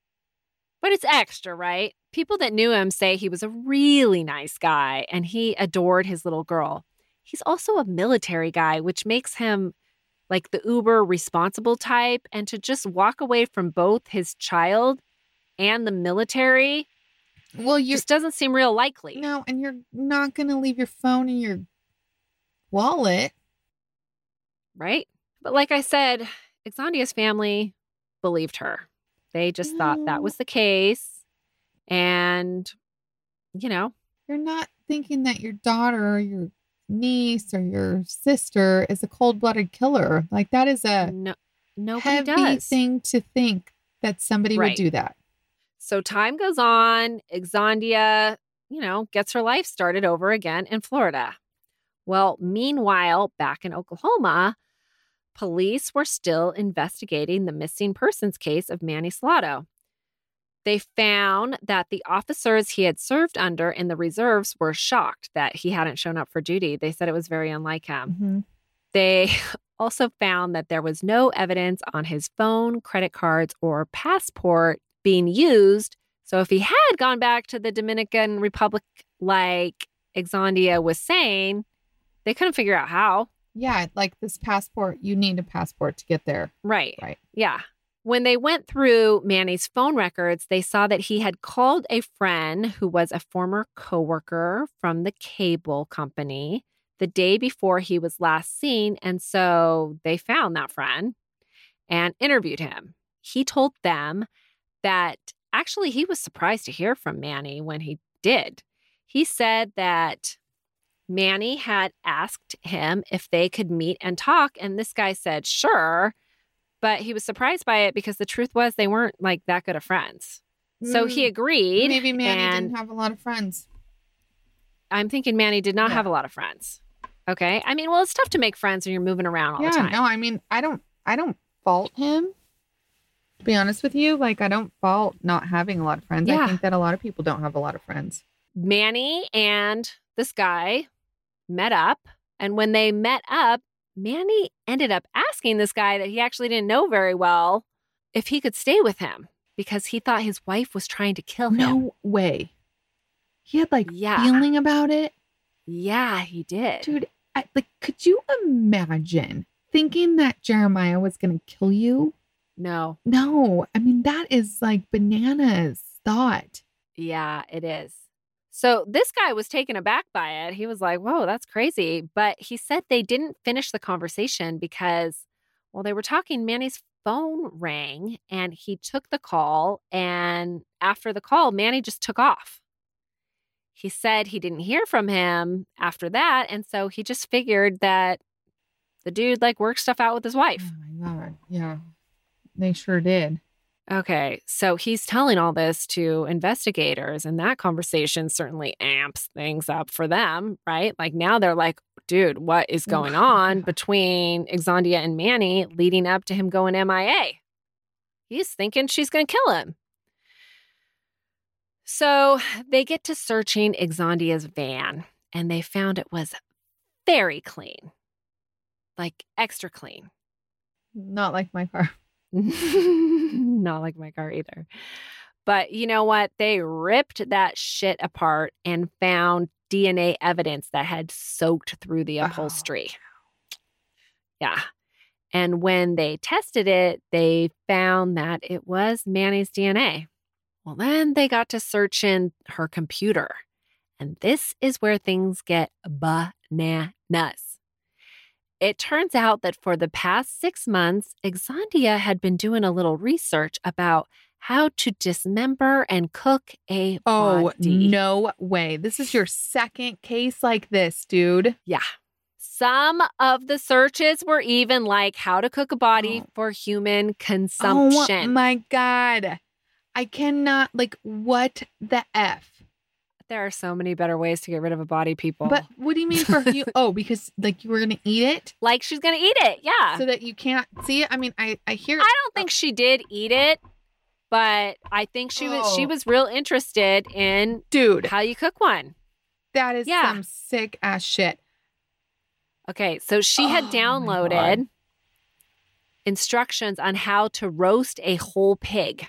but it's extra, right? People that knew him say he was a really nice guy and he adored his little girl. He's also a military guy, which makes him like the uber responsible type. And to just walk away from both his child and the military Well, you're just doesn't seem real likely. no, and you're not going to leave your phone in your wallet. Right? But like I said, Exondia's family believed her. They just thought that No. was the case. And, you know, You're not thinking that your daughter or your niece or your sister is a cold-blooded killer. Like that is a no, nobody heavy does. thing to think that somebody Right. would do that. So time goes on. Exondia, you know, gets her life started over again in Florida. Well, meanwhile, back in Oklahoma, police were still investigating the missing persons case of Manny Salado. They found that the officers he had served under in the reserves were shocked that he hadn't shown up for duty. They said it was very unlike him. Mhm. They also found that there was no evidence on his phone, credit cards, or passport being used. So if he had gone back to the Dominican Republic like Exondia was saying, they couldn't figure out how. Yeah, like this passport, you need a passport to get there. Right. Right. Yeah. When they went through Manny's phone records, they saw that he had called a friend who was a former coworker from the cable company the day before he was last seen. And so they found that friend and interviewed him. He told them that actually he was surprised to hear from Manny when he did. He said that Manny had asked him if they could meet and talk. And this guy said, sure. But he was surprised by it because the truth was they weren't like that good of friends. So he Mm, agreed. Maybe Manny and didn't have a lot of friends. I'm thinking Manny did not Yeah. have a lot of friends. Okay. I mean, well, it's tough to make friends when you're moving around all Yeah, the time. no, I mean, I don't, I don't fault him. To be honest with you, like I don't fault not having a lot of friends. Yeah. I think that a lot of people don't have a lot of friends. Manny and this guy met up. And when they met up, Manny ended up asking this guy that he actually didn't know very well if he could stay with him because he thought his wife was trying to kill him. No way. He had like Yeah. feeling about it, Yeah, he did. dude. I, like, could you imagine thinking that Jeremiah was going to kill you? No. No, I mean that is like bananas thought. Yeah, it is. So this guy was taken aback by it. He was like, whoa, that's crazy. But he said they didn't finish the conversation because While they were talking, Manny's phone rang and he took the call. And after the call, Manny just took off. He said he didn't hear from him after that. And so he just figured that the dude like worked stuff out with his wife. Oh my God. Yeah. They sure did. Okay. So he's telling all this to investigators, and that conversation certainly amps things up for them, right? Like now they're like, dude, what is going on between Exondia and Manny leading up to him going M I A? He's thinking she's going to kill him. So they get to searching Exondia's van, and they found it was very clean, like extra clean. Not like my car. Not like my car either. But you know what? They ripped that shit apart and found D N A evidence that had soaked through the upholstery. Oh. Yeah. And when they tested it, they found that it was Manny's D N A. Well, then they got to searching her computer. And this is where things get bananas. It turns out that for the past six months, Exondia had been doing a little research about how to dismember and cook a oh, body. No way. This is your second case like this, dude. Yeah. Some of the searches were even like how to cook a body oh. for human consumption. Oh my God. I cannot, like, what the F? There are so many better ways to get rid of a body, people. But what do you mean for you? Oh, because like you were going to eat it? Like she's going to eat it. Yeah. So that you can't see it? I mean, I, I hear. I don't think she did eat it, but I think she was, oh. she was real interested in dude how you cook one. That is yeah. some sick ass shit. Okay. So she had oh downloaded instructions on how to roast a whole pig.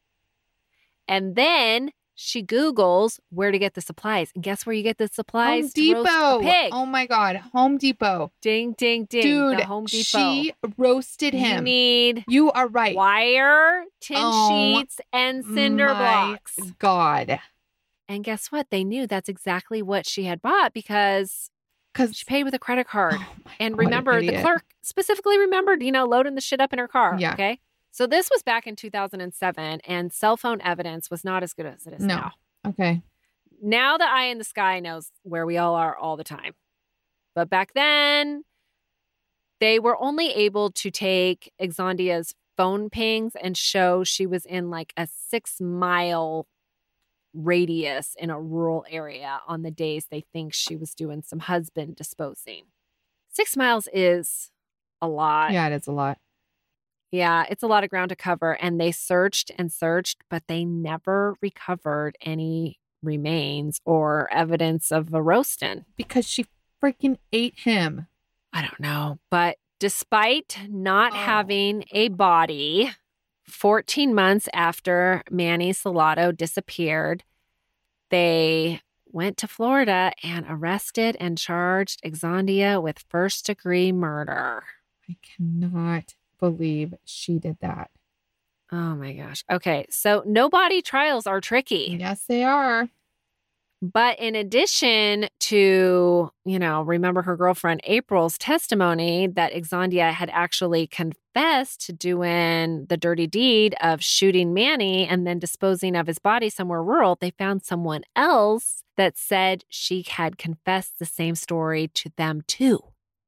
And then she Googles where to get the supplies. And guess where you get the supplies? Home Depot. To roast a pig. Oh my God. Home Depot. Ding, ding, ding. Dude, the Home Depot. She roasted him. You need you are right. Wire, tin oh, sheets, and cinder blocks. God. And guess what? They knew that's exactly what she had bought because she paid with a credit card. Oh and God, remember, the clerk specifically remembered, you know, loading the shit up in her car. Yeah. Okay. So this was back in two thousand seven, and cell phone evidence was not as good as it is no. now. Okay. Now the eye in the sky knows where we all are all the time. But back then, they were only able to take Exondia's phone pings and show she was in like a six mile radius in a rural area on the days they think she was doing some husband disposing. Six miles is a lot. Yeah, it is a lot. Yeah, it's a lot of ground to cover, and they searched and searched, but they never recovered any remains or evidence of a roasting. Because she freaking ate him. I don't know, but despite not oh. having a body, fourteen months after Manny Salado disappeared, they went to Florida and arrested and charged Exondia with first-degree murder. I cannot believe she did that. Oh my gosh. Okay. So no body trials are tricky. Yes, they are. But in addition to, you know, remember her girlfriend April's testimony that Exondia had actually confessed to doing the dirty deed of shooting Manny and then disposing of his body somewhere rural, they found someone else that said she had confessed the same story to them too.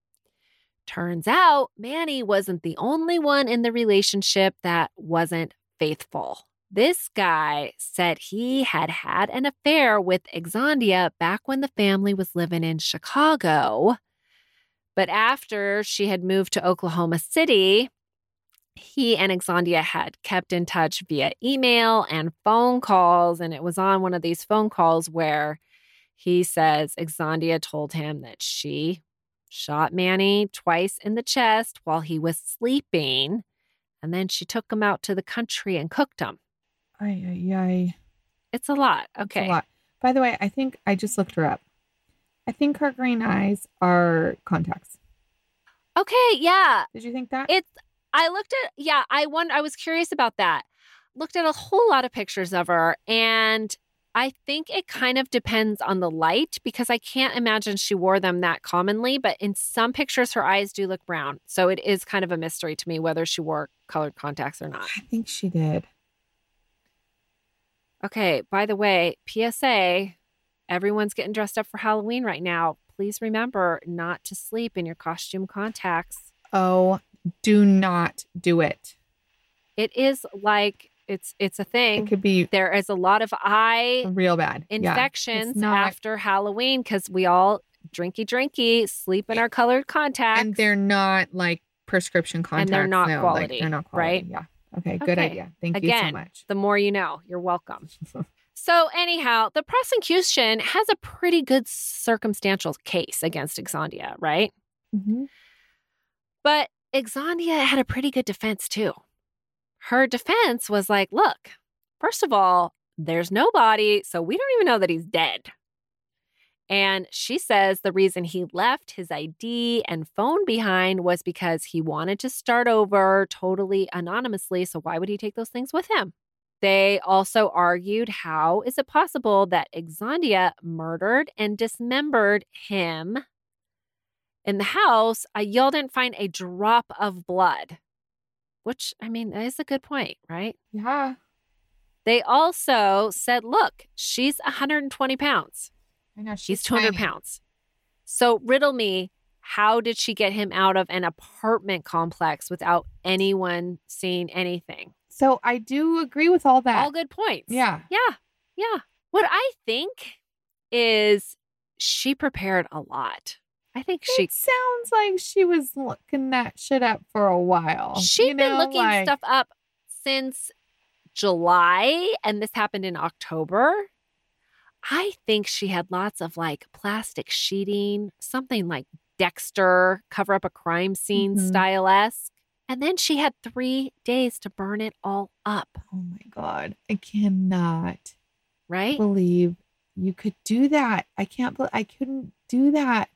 Turns out Manny wasn't the only one in the relationship that wasn't faithful. This guy said he had had an affair with Exondia back when the family was living in Chicago. But after she had moved to Oklahoma City, he and Exondia had kept in touch via email and phone calls. And it was on one of these phone calls where he says Exondia told him that she shot Manny twice in the chest while he was sleeping, and then she took him out to the country and cooked him. Ay, ay, ay. It's a lot. Okay. It's a lot. By the way, I think I just looked her up. I think her green eyes are contacts. Okay, yeah. Did you think that? It's, I looked at, yeah, I won, I was curious about that. Looked at a whole lot of pictures of her, and I think it kind of depends on the light because I can't imagine she wore them that commonly, but in some pictures, her eyes do look brown. So it is kind of a mystery to me whether she wore colored contacts or not. I think she did. Okay, by the way, P S A, everyone's getting dressed up for Halloween right now. Please remember not to sleep in your costume contacts. Oh, do not do it. It is like, it's it's a thing. It could be There is a lot of eye real bad. Yeah. infections It's not- after Halloween because we all drinky drinky sleep in our colored contacts. And they're not like prescription contacts. they're not no, quality, Like, they're not quality. right? Yeah. Okay. Good Okay. idea. Thank you so Again, much. the more you know. You're welcome. So anyhow, the prosecution has a pretty good circumstantial case against Exondia, right? Mm-hmm. But Exondia had a pretty good defense too. Her defense was like, look, first of all, there's no body, so we don't even know that he's dead. And she says the reason he left his I D and phone behind was because he wanted to start over totally anonymously. So why would he take those things with him? They also argued, how is it possible that Exondia murdered and dismembered him in the house? Uh, y'all didn't find a drop of blood, which, I mean, that is a good point, right? Yeah. They also said, look, she's one hundred twenty pounds. I know. She's two hundred tiny. pounds. So riddle me, how did she get him out of an apartment complex without anyone seeing anything? So I do agree with all that. All good points. Yeah. Yeah. Yeah. What I think is she prepared a lot. I think she It sounds like she was looking that shit up for a while. she'd you been know, looking like- stuff up since July, and this happened in October. I think she had lots of like plastic sheeting, something like Dexter, cover up a crime scene Mhm. style-esque. And then she had three days to burn it all up, Oh my God. I cannot right? believe you could do that. I can't believe I couldn't do that.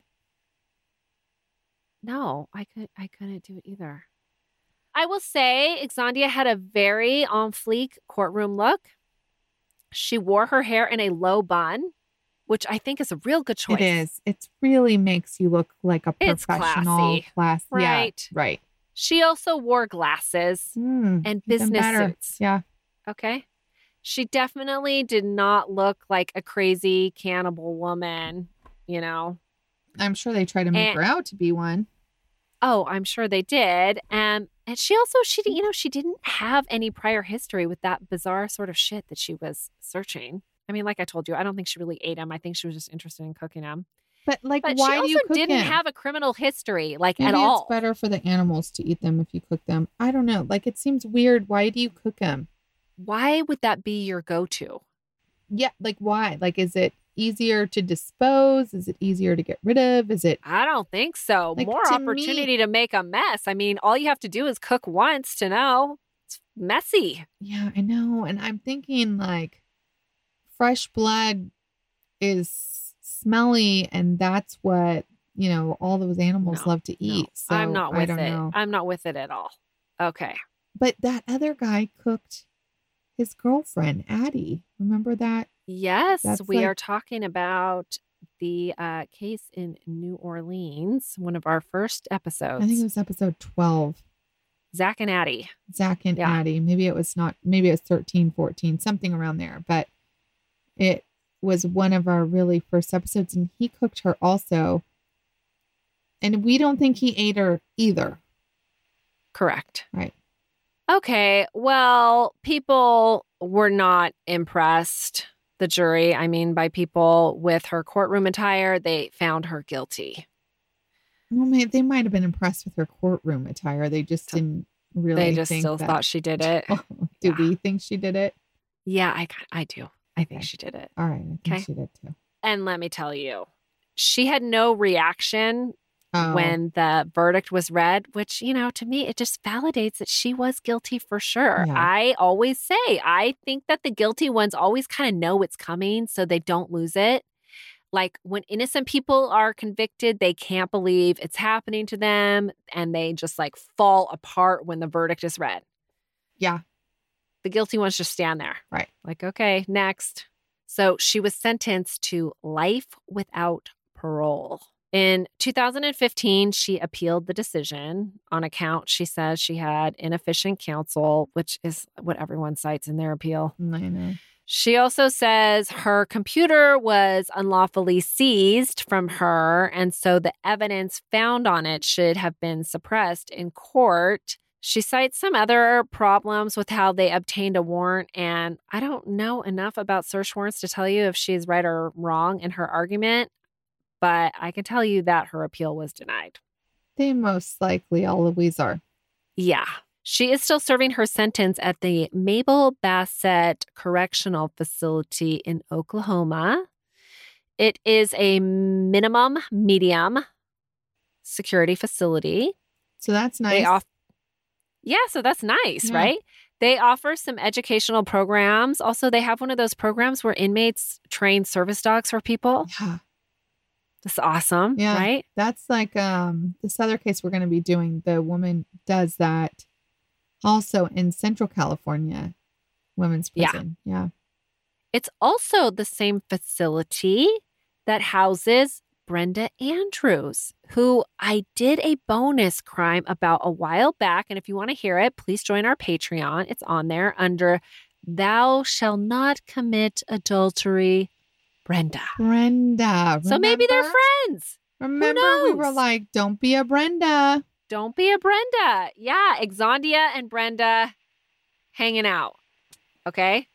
No, I could I couldn't do it either. I will say Exondia had a very on fleek courtroom look. She wore her hair in a low bun, which I think is a real good choice. It is. It really makes you look like a It's professional classy, class. right? Yeah, right. She also wore glasses Mm, and even business better. suits. Yeah. Okay. She definitely did not look like a crazy cannibal woman, you know. I'm sure they try to make And- her out to be one. Oh, I'm sure they did. Um, and she also, she, you know, she didn't have any prior history with that bizarre sort of shit that she was searching. I mean, like I told you, I don't think she really ate him. I think she was just interested in cooking him. But like, But why she do also you cook didn't him? have a criminal history, like Maybe at all. it's better for the animals to eat them if you cook them. I don't know. Like, it seems weird. Why do you cook them? Why would that be your go-to? Yeah, like why? Like, is it easier to dispose? Is it easier to get rid of? Is it? I don't think so. Like, More to opportunity to make a mess. I mean, all you have to do is cook once to know. It's messy. Yeah, I know. And I'm thinking like, fresh blood is smelly, and that's what you know all those animals No, love to eat. So I'm not I with don't it. know. I'm not with it at all. Okay. But that other guy cooked his girlfriend, Addie. Remember that? Yes, That's we like- are talking about the uh, case in New Orleans, one of our first episodes. I think it was episode twelve. Zach and Addie. Zach and Yeah. Addie. Maybe it was not, maybe it was thirteen, fourteen, something around there. But it was one of our really first episodes, and he cooked her also. And we don't think he ate her either. Correct. Right. Okay. Well, people were not impressed. The jury, I mean, by people with her courtroom attire, they found her guilty. Well, may they might have been impressed with her courtroom attire. They just didn't really They just think still that- thought she did it. Do Yeah. we think she did it? Yeah, I, I do. I think Okay. she did it. All right. I think Okay. she did too. And let me tell you, she had no reaction Oh, when the verdict was read, which, you know, to me, it just validates that she was guilty for sure. Yeah. I always say, I think that the guilty ones always kind of know it's coming so they don't lose it. Like when innocent people are convicted, they can't believe it's happening to them and they just like fall apart when the verdict is read. yeah. The guilty ones just stand there. Right. Like, okay, next. So she was sentenced to life without parole. In two thousand fifteen, she appealed the decision on account, she says, she had inefficient counsel, which is what everyone cites in their appeal. I know. She also says her computer was unlawfully seized from her, and so the evidence found on it should have been suppressed in court. She cites some other problems with how they obtained a warrant, and I don't know enough about search warrants to tell you if she's right or wrong in her argument, but I can tell you that her appeal was denied. They most likely always are. Yeah. She is still serving her sentence at the Mabel Bassett Correctional Facility in Oklahoma. It is a minimum medium security facility. So that's nice. They off- yeah, so that's nice, Yeah. right? They offer some educational programs. Also, they have one of those programs where inmates train service dogs for people. Yeah. That's awesome, Yeah. right? That's like um this other case we're going to be doing. The woman does that also in Central California women's Yeah. prison. Yeah. It's also the same facility that houses Brenda Andrews, who I did a bonus crime about a while back. And if you want to hear it, please join our Patreon. It's on there under Thou Shall Not Commit Adultery, Brenda. Brenda. So maybe they're remember? friends. Remember we were knows? like, don't be a Brenda. Don't be a Brenda. Yeah, Exondia and Brenda hanging out. Okay.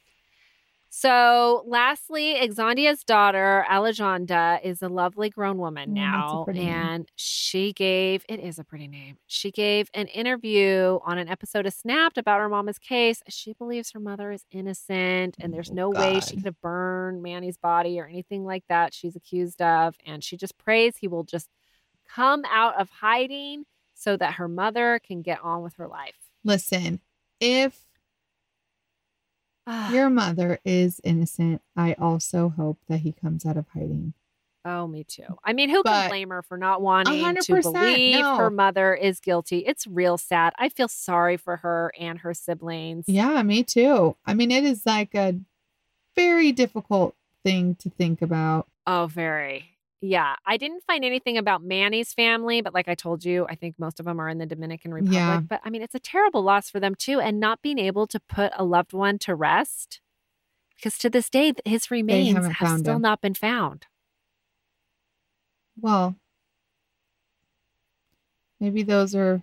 So lastly, Exondia's daughter, Alejandra, is a lovely grown woman Oh, that's a now. pretty name. And she gave, it is a pretty name. She gave an interview on an episode of Snapped about her mama's case. She believes her mother is innocent and there's Oh, no way she God. could have burned Manny's body or anything like that she's accused of. And she just prays he will just come out of hiding so that her mother can get on with her life. Listen, if your mother is innocent, I also hope that he comes out of hiding. Oh, me too. I mean, who But can blame her for not wanting one hundred to percent, believe no. her mother is guilty? It's real sad. I feel sorry for her and her siblings. Yeah, me too. I mean, it is like a very difficult thing to think about. Oh, very. Yeah. I didn't find anything about Manny's family, but like I told you, I think most of them are in the Dominican Republic. Yeah. But I mean, it's a terrible loss for them too. And not being able to put a loved one to rest because to this day, his remains haven't have found still him. not been found. Well, maybe those are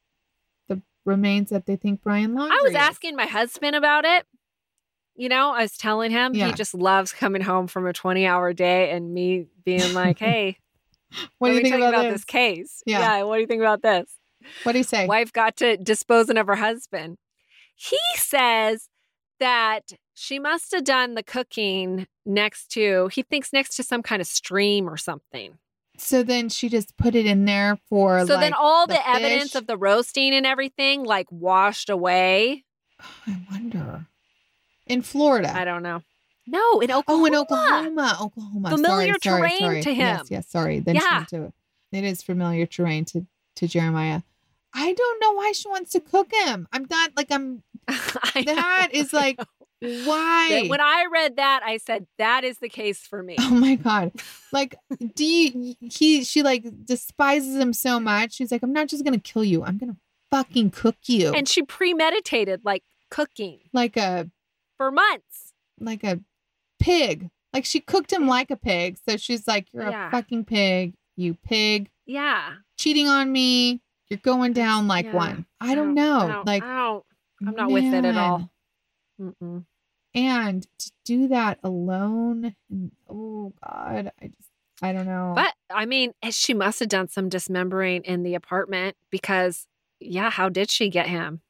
the remains that they think Brian Laundrie I was is. asking my husband about it. You know, I was telling him Yeah. he just loves coming home from a twenty hour day and me being like, hey, What do you let me think tell about, you about this? this case? Yeah. What do you think about this? What do you say? Wife got to disposing of her husband. He says that she must have done the cooking next to, he thinks next to some kind of stream or something. So then she just put it in there for So like then all the, the evidence fish? of the roasting and everything like washed away. I wonder. In Florida. I don't know. No, in Oklahoma. Oh, in Oklahoma. Oklahoma. Familiar sorry, sorry, terrain sorry. to him. Yes, yes, sorry. Then she Yeah. went to it is familiar terrain to, to Jeremiah. I don't know why she wants to cook him. I'm not like I'm I that know, is I like know. why? That- When I read that, I said, that is the case for me. Oh my God. Like, do you, he, she like despises him so much. She's like, I'm not just going to kill you. I'm going to fucking cook you. And she premeditated like cooking like a, for months. like a pig. Like she cooked him like a pig. So she's like, you're Yeah. a fucking pig, you pig, Yeah. cheating on me. You're going down like Yeah. one. I don't know. I don't, like, I don't, I'm not with it at all. man. Mm-mm. And to do that alone. And, oh God. I just, I don't know. But I mean, she must have done some dismembering in the apartment because, yeah, how did she get him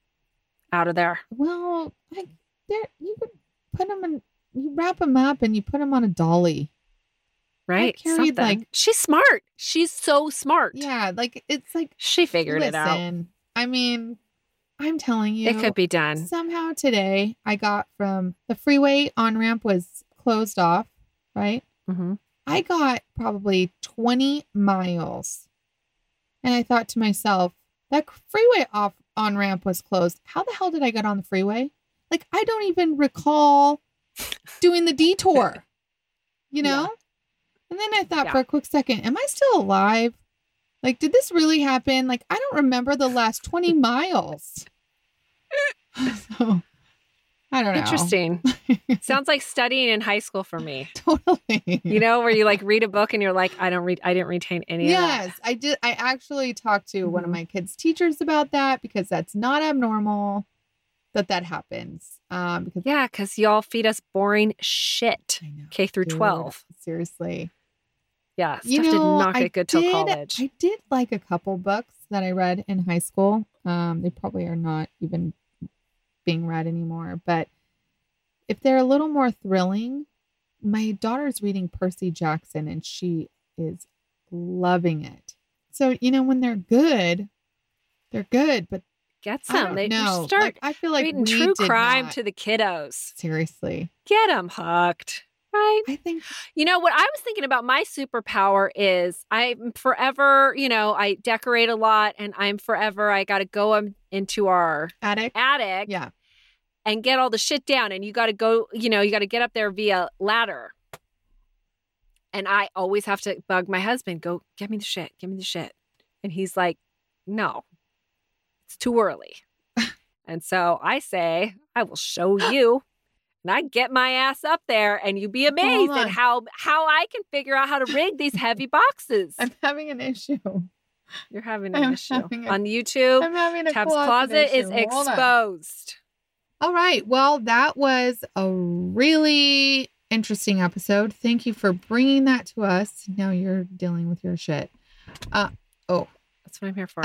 out of there? Well, like there, you could put them in, you wrap them up and you put them on a dolly. Right? carried, Something. like- She's smart. She's so smart. Yeah, like it's like She figured it out. listen, I mean, I'm telling you, It could be done. somehow today I got from the freeway on ramp was closed off, right? Mm-hmm. I got probably twenty miles, and I thought to myself, that freeway off on ramp was closed. How the hell did I get on the freeway? Like I don't even recall doing the detour, you know? Yeah. And then I thought Yeah. for a quick second, am I still alive? Like, did this really happen? Like, I don't remember the last twenty miles. So, I don't know. Interesting. Sounds like studying in high school for me. Totally. You know, where you like read a book and you're like, I don't read, I didn't retain any Yes, of that. I did. I actually talked to one of Mhm. my kids' teachers about that because that's not abnormal that that happens. Um, because Yeah, because y'all feed us boring shit. I know, K through dude, twelve. seriously. Yeah, stuff You know, did not I get good till did- college. I did like a couple books that I read in high school. Um, they probably are not even being read anymore, but if they're a little more thrilling, my daughter's reading Percy Jackson and she is loving it. So, you know, when they're good, they're good, but Get I some. don't They know. you start Like, I feel like reading we true did crime not- to the kiddos. seriously. Get them hooked. Right. I think You know, what I was thinking about my superpower is I'm forever, you know, I decorate a lot and I'm forever, I got to go um, into our attic. attic Yeah. and get all the shit down. And you got to go, you know, you got to get up there via ladder. And I always have to bug my husband, go, get me the shit, give me the shit. And he's like, no, it's too early. And so I say, I will show you. And I get my ass up there and you'd be amazed on. at how, how I can figure out how to rig these heavy boxes. I'm having an issue. You're having an I'm issue. having a- On YouTube, I'm having a Tab's closet, closet is issue. Hold on. exposed. All right. Well, that was a really interesting episode. Thank you for bringing that to us. Now you're dealing with your shit. Uh, oh, That's what I'm here for.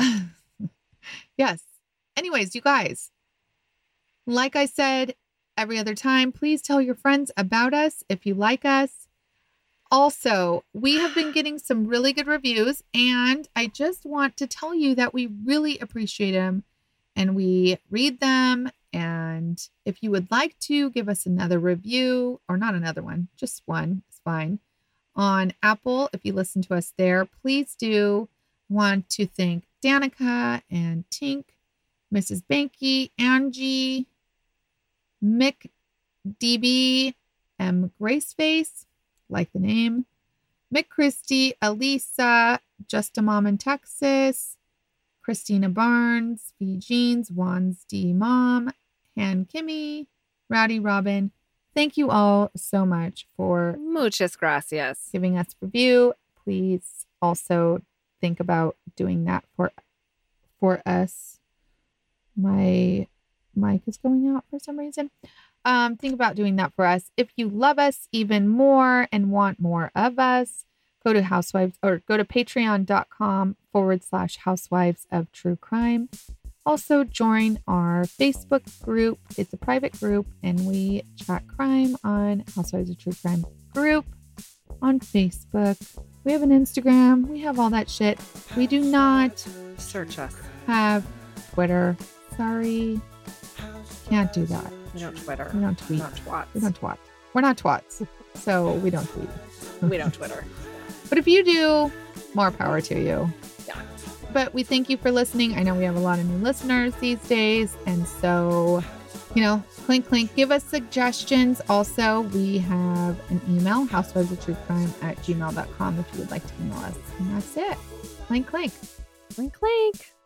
yes. Anyways, you guys, like I said every other time, please tell your friends about us if you like us. Also, we have been getting some really good reviews, and I just want to tell you that we really appreciate them and we read them. And if you would like to give us another review, or not another one, just one, it's fine. On Apple, if you listen to us there, please do. Want to thank Danica and Tink, Missus Banky, Angie, Mick, D B, M. Graceface, like the name, Mick Christie, Elisa, Just a Mom in Texas, Christina Barnes, V. Jeans, Wands D. Mom, Han Kimmy, Rowdy Robin. Thank you all so much for Muchas gracias. giving us a review. Please also think about doing that for for us. My mic is going out for some reason. Um, think about doing that for us. If you love us even more and want more of us, go to Housewives or go to patreon.com forward slash Housewives of True Crime. Also join our Facebook group. It's a private group and we chat crime on Housewives of True Crime group on Facebook. We have an Instagram. We have all that shit. We do not Search us. have Twitter. Sorry. Can't do that. We don't Twitter. We don't tweet. Not twats. We don't twat. We're not twats. So we don't tweet. We don't Twitter. But if you do, more power to you. Yeah. But we thank you for listening. I know we have a lot of new listeners these days. And so, you know, clink, clink, give us suggestions. Also, we have an email, housewivesofTrueCrime at gmail dot com if you would like to email us. And that's it. Clink, clink. Clink, clink.